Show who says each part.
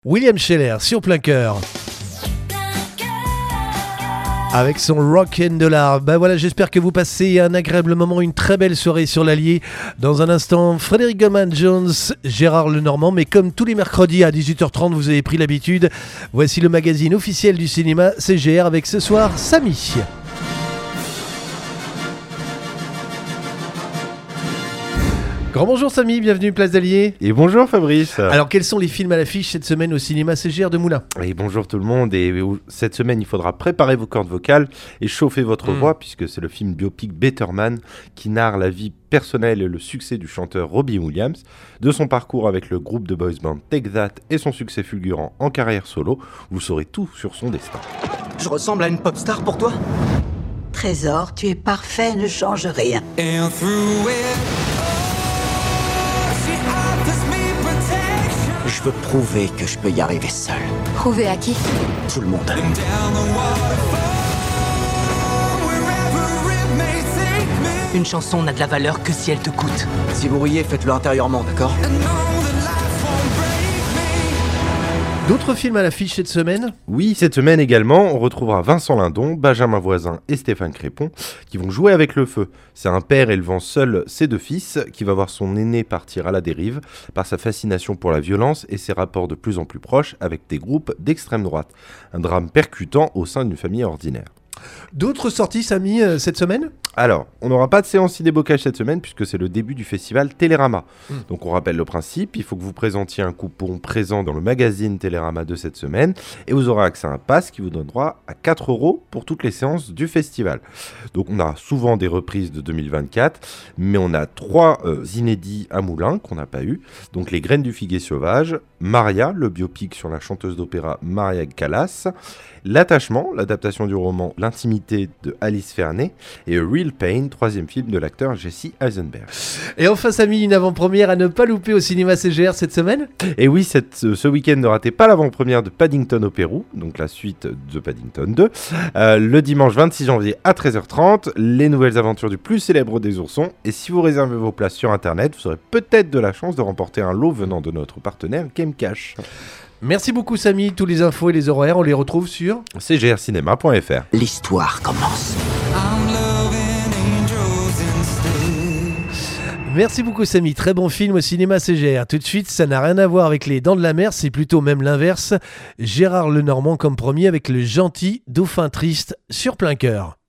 Speaker 1: William Scheller sur Plein Cœur. Avec son Rock and Dollar. Ben voilà, j'espère que vous passez un agréable moment, une très belle soirée sur l'Allier. Dans un instant, Frédéric Goldman-Jones, Gérard Lenormand. Mais comme tous les mercredis à 18h30, vous avez pris l'habitude. Voici le magazine officiel du cinéma CGR avec ce soir Samy. Grand bonjour Samy, bienvenue Place d'Allier.
Speaker 2: Et bonjour Fabrice.
Speaker 1: Alors quels sont les films à l'affiche cette semaine au cinéma CGR de Moulins?
Speaker 2: Et bonjour tout le monde. Et cette semaine, il faudra préparer vos cordes vocales et chauffer votre voix puisque c'est le film biopic Better Man qui narre la vie personnelle et le succès du chanteur Robbie Williams, de son parcours avec le groupe de boys band Take That et son succès fulgurant en carrière solo. Vous saurez tout sur son destin.
Speaker 3: Je ressemble à une pop star pour toi?
Speaker 4: Trésor, tu es parfait, ne change rien.
Speaker 3: Je veux prouver que je peux y arriver seul.
Speaker 5: Prouver à qui?
Speaker 3: Tout le monde. Une chanson n'a de la valeur que si elle te coûte. Si vous riez, faites-le intérieurement, d'accord?
Speaker 1: D'autres films à l'affiche cette semaine?
Speaker 2: Oui, cette semaine également, on retrouvera Vincent Lindon, Benjamin Voisin et Stéphane Crépon qui vont jouer avec le feu. C'est un père élevant seul ses deux fils qui va voir son aîné partir à la dérive par sa fascination pour la violence et ses rapports de plus en plus proches avec des groupes d'extrême droite. Un drame percutant au sein d'une famille ordinaire.
Speaker 1: D'autres sorties, Samy, cette semaine?
Speaker 2: Alors, on n'aura pas de séance ciné-bocage cette semaine puisque c'est le début du festival Télérama. Donc on rappelle le principe, il faut que vous présentiez un coupon présent dans le magazine Télérama de cette semaine et vous aurez accès à un pass qui vous donne droit à 4 € pour toutes les séances du festival. Donc on a souvent des reprises de 2024, mais on a 3 inédits à Moulins qu'on n'a pas eu. Donc Les Graines du Figuier Sauvage, Maria, le biopic sur la chanteuse d'opéra Maria Callas, L'Attachement, l'adaptation du roman L'intimité de Alice Fernet, et A Real Pain, 3e film de l'acteur Jesse Eisenberg.
Speaker 1: Et enfin Samy, une avant-première à ne pas louper au cinéma CGR cette semaine?
Speaker 2: Et oui, ce week-end, ne ratez pas l'avant-première de Paddington au Pérou, donc la suite de Paddington 2, le dimanche 26 janvier à 13h30, les nouvelles aventures du plus célèbre des oursons, et si vous réservez vos places sur internet, vous aurez peut-être de la chance de remporter un lot venant de notre partenaire Gamecash. Merci
Speaker 1: beaucoup Samy, tous les infos et les horaires, on les retrouve sur
Speaker 2: cgrcinema.fr.
Speaker 3: L'histoire commence.
Speaker 1: Merci beaucoup Samy, très bon film au cinéma CGR. Tout de suite, ça n'a rien à voir avec les Dents de la Mer, c'est plutôt même l'inverse. Gérard Lenormand comme premier avec le gentil Dauphin Triste sur Plein Cœur.